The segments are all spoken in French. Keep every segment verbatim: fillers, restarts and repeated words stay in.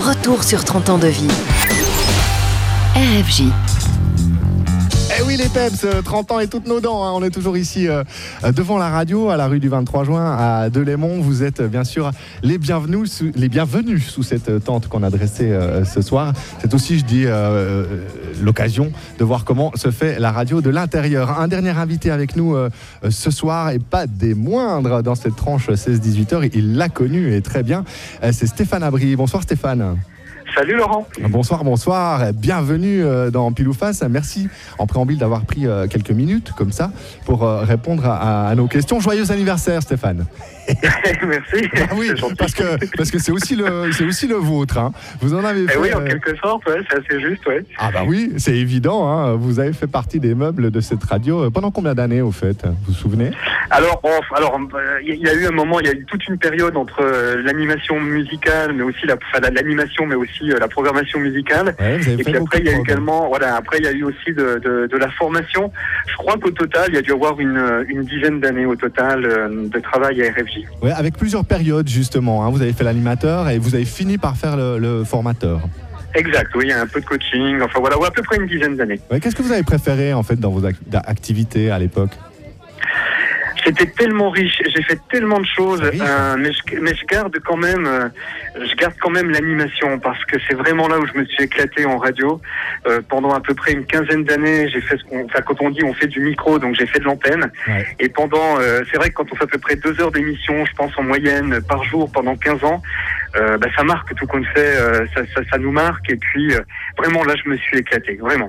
Retour sur trente ans de vie. R F J. Eh oui les peps, trente ans et toutes nos dents, hein. On est toujours ici euh, devant la radio, à la rue du vingt-trois juin, à Delémont. Vous êtes bien sûr les bienvenus sous, les bienvenus sous cette tente qu'on a dressée euh, ce soir. C'est aussi, je dis, euh, l'occasion de voir comment se fait la radio de l'intérieur. Un dernier invité avec nous euh, ce soir, et pas des moindres dans cette tranche seize dix-huit heures. Il l'a connu et très bien, euh, c'est Stéphane Abri. Bonsoir Stéphane. Salut Laurent. Bonsoir, bonsoir. Bienvenue dans Pile ou Face. Merci en préambule d'avoir pris quelques minutes comme ça pour répondre à, à nos questions. Joyeux anniversaire Stéphane. Merci. Ah oui, parce que parce que c'est aussi le c'est aussi le vôtre. Hein. Vous en avez fait. Eh oui, en quelque sorte, ouais, c'est assez juste, ouais. Ah bah oui, c'est évident. Hein. Vous avez fait partie des meubles de cette radio pendant combien d'années au fait? Vous vous souvenez? Alors, bon, alors, il y a eu un moment, il y a eu toute une période entre euh, l'animation musicale, mais aussi la, enfin, l'animation, mais aussi euh, la programmation musicale. Ouais, vous avez et fait puis après, il y a eu de également, voilà, après il y a eu aussi de, de, de la formation. Je crois qu'au total, il y a dû y avoir une, une dizaine d'années au total euh, de travail à R F J. Ouais, avec plusieurs périodes justement. Hein. Vous avez fait l'animateur et vous avez fini par faire le, le formateur. Exact, oui, il y a un peu de coaching. Enfin voilà, ouais, à peu près une dizaine d'années. Ouais, qu'est-ce que vous avez préféré en fait dans vos ac- activités à l'époque? C'était tellement riche, j'ai fait tellement de choses, euh, mais, je, mais je garde quand même, euh, je garde quand même l'animation parce que c'est vraiment là où je me suis éclaté en radio. Euh, pendant à peu près une quinzaine d'années, j'ai fait ce qu'on, enfin quand on dit on fait du micro, donc j'ai fait de l'antenne. Ouais. Et pendant, euh, c'est vrai que quand on fait à peu près deux heures d'émission, je pense en moyenne par jour pendant quinze ans, euh, bah, ça marque tout qu'on fait, euh, ça, ça, ça nous marque. Et puis euh, vraiment là, je me suis éclaté, vraiment.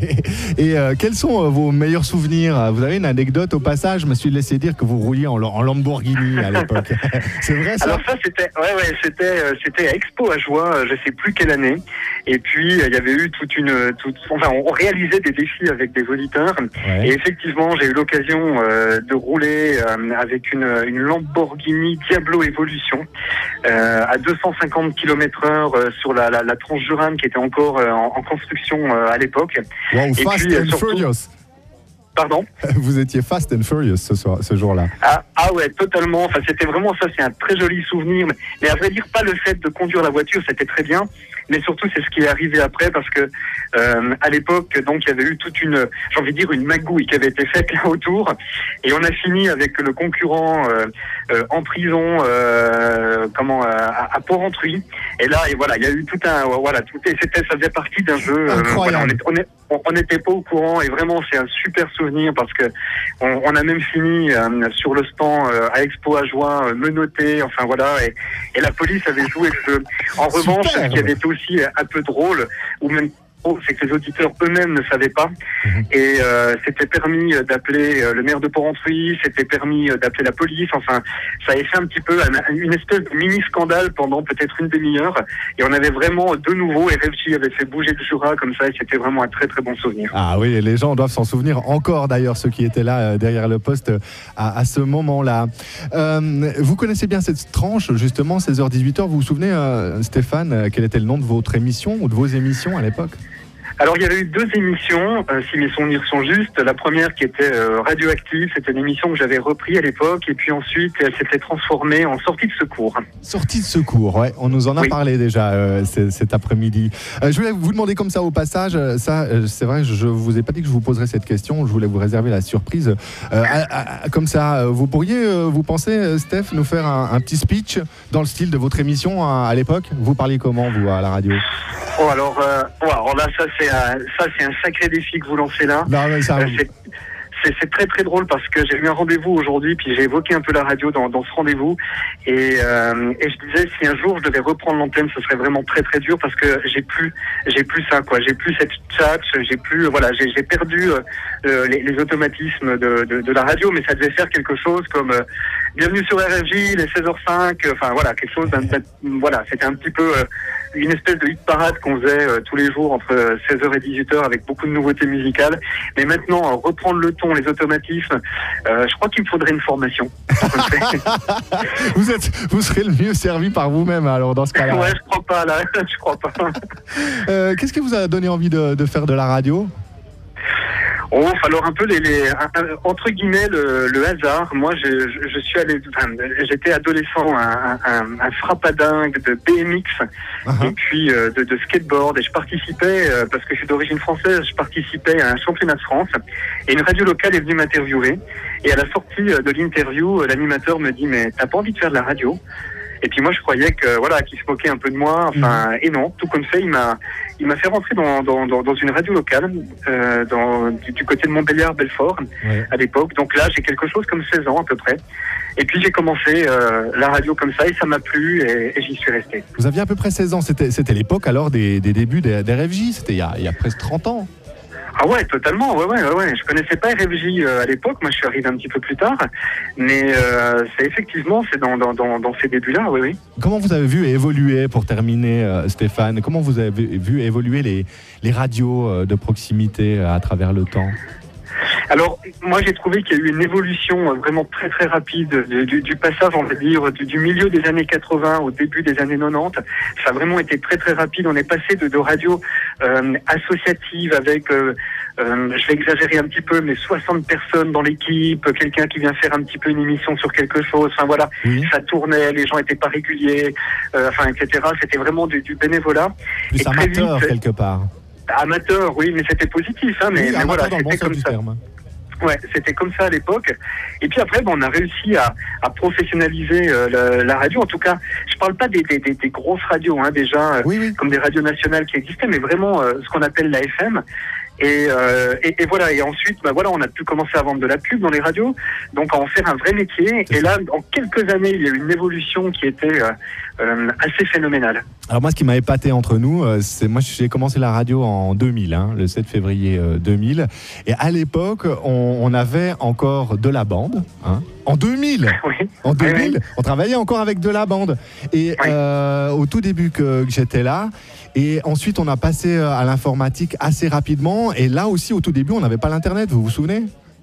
Et euh, quels sont euh, vos meilleurs souvenirs? Vous avez une anecdote au passage? Je me suis laissé dire que vous rouliez en, en Lamborghini à l'époque. C'est vrai ça? Alors ça c'était, ouais ouais, c'était, euh, c'était à Expo à Joie, euh, je sais plus quelle année. Et puis il euh, y avait eu toute une, toute, enfin on réalisait des défis avec des auditeurs. Ouais. Et effectivement j'ai eu l'occasion euh, de rouler euh, avec une, une Lamborghini Diablo Evolution euh, à deux cent cinquante kilomètres heure euh, sur la, la, la tranche Jurane qui était encore euh, en, en construction euh, à l'époque. Wow, et fast puis, and surtout... furious. Pardon? Vous étiez fast and furious ce, soir, ce jour-là. Ah, ah ouais, totalement. Enfin, c'était vraiment ça, c'est un très joli souvenir. Mais, mais à vrai dire, pas le fait de conduire la voiture, c'était très bien. Mais surtout, c'est ce qui est arrivé après, parce que euh, à l'époque, donc, il y avait eu toute une, j'ai envie de dire, une magouille qui avait été faite là autour, et on a fini avec le concurrent euh, euh, en prison, euh, comment, à, à Port-Entruy. Et là, et voilà, il y a eu tout un, voilà, tout, et c'était, ça faisait partie d'un jeu. Incroyable. Euh, voilà, on est, on n'était pas au courant, et vraiment, c'est un super souvenir parce que on, on a même fini euh, sur le stand euh, à Expo à Joie, euh, menotté, enfin voilà, et, et la police avait joué le jeu. En Super. Revanche, ce qui avait été aussi un peu drôle, ou même c'est que les auditeurs eux-mêmes ne savaient pas. Mmh. Et euh, c'était permis d'appeler euh, le maire de Port-Entruy, c'était permis d'appeler la police. Enfin, ça avait fait un petit peu un, une espèce de mini-scandale pendant peut-être une demi-heure. Et on avait vraiment de nouveau, R F J avait fait bouger le Jura comme ça, et c'était vraiment un très très bon souvenir. Ah oui, les gens doivent s'en souvenir encore d'ailleurs, ceux qui étaient là euh, derrière le poste euh, à, à ce moment-là. Euh, vous connaissez bien cette tranche, justement, seize heures dix-huit heures. Vous vous souvenez, euh, Stéphane, euh, quel était le nom de votre émission ou de vos émissions à l'époque? Alors il y avait eu deux émissions, euh, si mes souvenirs sont justes. La première qui était euh, Radioactive, c'était une émission que j'avais repris à l'époque, et puis ensuite elle s'était transformée en Sortie de secours. Sortie de secours, ouais, on nous en a oui. parlé déjà euh, c- cet après-midi. Euh, je voulais vous demander comme ça au passage, ça euh, c'est vrai, je, je vous ai pas dit que je vous poserais cette question, je voulais vous réserver la surprise. Euh, à, à, comme ça, vous pourriez, euh, vous pensez, Steph, nous faire un, un petit speech dans le style de votre émission à, à l'époque? Vous parliez comment, vous, à la radio? Oh, alors, euh, oh, alors là, ça c'est, un, ça c'est un sacré défi que vous lancez là. Non, mais ça... euh, c'est, c'est, c'est très très drôle parce que j'ai eu un rendez-vous aujourd'hui, puis j'ai évoqué un peu la radio dans, dans ce rendez-vous, et, euh, et je disais si un jour je devais reprendre l'antenne, ce serait vraiment très très dur parce que j'ai plus, j'ai plus ça quoi, j'ai plus cette chat, j'ai plus, voilà, j'ai, j'ai perdu euh, les, les automatismes de, de, de la radio, mais ça devait faire quelque chose comme euh, bienvenue sur R F J, les seize heures cinq, enfin voilà, quelque chose d'un, d'un, voilà, c'était un petit peu euh, une espèce de hit parade qu'on faisait euh, tous les jours entre seize heures et dix-huit heures avec beaucoup de nouveautés musicales. Mais maintenant, euh, reprendre le ton, les automatismes, euh, je crois qu'il me faudrait une formation. vous êtes, vous serez le mieux servi par vous-même alors dans ce cas-là. Ouais, je crois pas là, je crois pas. Euh, qu'est-ce qui vous a donné envie de, de faire de la radio ? Oh, alors un peu les, les entre guillemets le, le hasard. Moi, je, je, je suis allé, enfin, j'étais adolescent, un, un, un frappadingue de B M X uh-huh. et puis euh, de, de skateboard. Et je participais euh, parce que je suis d'origine française. Je participais à un championnat de France. Et une radio locale est venue m'interviewer. Et à la sortie de l'interview, l'animateur me dit mais t'as pas envie de faire de la radio? Et puis moi je croyais que voilà qu'il se moquait un peu de moi, enfin mmh. et non, tout comme fait il m'a il m'a fait rentrer dans dans dans, dans une radio locale euh, dans du, du côté de Montbéliard Belfort ouais. à l'époque. Donc là j'ai quelque chose comme seize ans à peu près. Et puis j'ai commencé euh, la radio comme ça et ça m'a plu et, et j'y suis resté. Vous aviez à peu près seize ans, c'était c'était l'époque alors des des débuts des, des R F J, c'était il y a il y a presque trente ans. Ah ouais, totalement, ouais, ouais, ouais. Je connaissais pas R F J euh, à l'époque, moi je suis arrivé un petit peu plus tard, mais euh, c'est effectivement, c'est dans, dans, dans, dans ces débuts-là, oui, oui. Comment vous avez vu évoluer, pour terminer, euh, Stéphane, comment vous avez vu évoluer les, les radios euh, de proximité euh, à travers le temps ? Alors, moi, j'ai trouvé qu'il y a eu une évolution vraiment très très rapide du, du, du passage, on va dire, du, du milieu des années quatre-vingts au début des années quatre-vingt-dix. Ça a vraiment été très très rapide. On est passé de, de radio euh, associative avec, euh, euh, je vais exagérer un petit peu, mais soixante personnes dans l'équipe, quelqu'un qui vient faire un petit peu une émission sur quelque chose. Enfin voilà, oui. Ça tournait, les gens étaient pas réguliers, euh, enfin et cetera. C'était vraiment du, du bénévolat. Plus et amateur vite, quelque part. Amateur, oui, mais c'était positif, hein, mais, oui, mais voilà, c'était bon comme ça. Terme. Ouais, c'était comme ça à l'époque. Et puis après, bon, on a réussi à, à professionnaliser euh, la, la radio. En tout cas, je parle pas des, des, des, des grosses radios, hein, déjà, oui, oui. comme des radios nationales qui existaient, mais vraiment euh, ce qu'on appelle la F M. Et, euh, et, et voilà. Et ensuite, bah voilà, on a pu commencer à vendre de la pub dans les radios, donc à en faire un vrai métier. C'est et ça. Là, en quelques années, il y a eu une évolution qui était euh, euh, assez phénoménale. Alors moi, ce qui m'a épaté entre nous, euh, c'est moi, j'ai commencé la radio en deux mille, hein, le sept février euh, deux mille, et à l'époque, on, on avait encore de la bande. Hein, en deux mille, oui. En deux mille, oui, oui. On travaillait encore avec de la bande. Et oui. euh, au tout début que, que j'étais là. Et ensuite, on a passé à l'informatique assez rapidement. Et là aussi, au tout début, on n'avait pas l'Internet, vous vous souvenez ?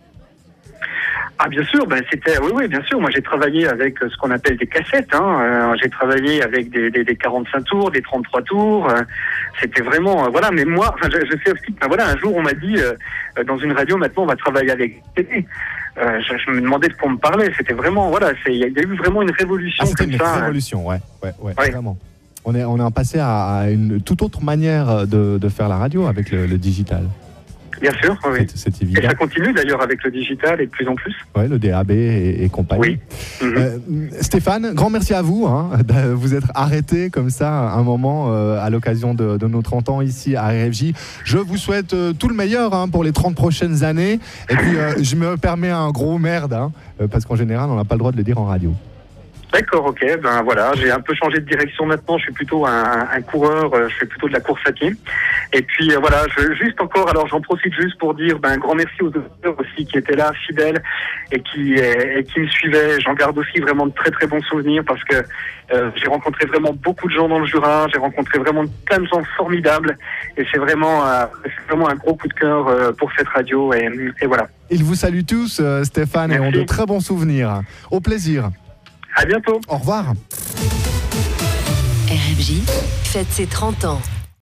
Ah bien sûr, ben c'était oui oui bien sûr. Moi j'ai travaillé avec ce qu'on appelle des cassettes. Hein. Euh, j'ai travaillé avec des, des, des quarante-cinq tours, des trente-trois tours. Euh, c'était vraiment euh, voilà. Mais moi, enfin, je, je sais aussi. Ben, voilà, un jour on m'a dit euh, dans une radio maintenant on va travailler avec T V. Euh, je, je me demandais de quoi on me parlait. C'était vraiment voilà. C'est il y a eu vraiment une révolution ah, c'était comme une ça. révolution, ouais, ouais, ouais, ouais. Vraiment. On est on est passé à, à une toute autre manière de, de faire la radio avec le, le digital. Bien sûr, oui. C'est, c'est évident. Et ça continue d'ailleurs avec le digital et de plus en plus. Oui, le D A B et, et compagnie. Oui. Mm-hmm. Euh, Stéphane, grand merci à vous hein, de vous être arrêté comme ça un moment euh, à l'occasion de, de nos trente ans ici à R F J. Je vous souhaite euh, tout le meilleur hein, pour les trente prochaines années. Et puis, euh, je me permets un gros merde, hein, parce qu'en général, on n'a pas le droit de le dire en radio. D'accord, ok. Ben voilà, j'ai un peu changé de direction maintenant. Je suis plutôt un, un coureur. Je fais plutôt de la course à pied. Et puis euh, voilà, je, juste encore. Alors j'en profite juste pour dire ben, un grand merci aux auditeurs aussi qui étaient là, fidèles et qui et, et qui me suivaient. J'en garde aussi vraiment de très très bons souvenirs parce que euh, j'ai rencontré vraiment beaucoup de gens dans le Jura. J'ai rencontré vraiment plein de gens formidables. Et c'est vraiment euh, c'est vraiment un gros coup de cœur euh, pour cette radio. Et, et voilà. Ils vous saluent tous, euh, Stéphane, merci. Et ont de très bons souvenirs. Au plaisir. À bientôt. Au revoir. R F J fête ses trente ans.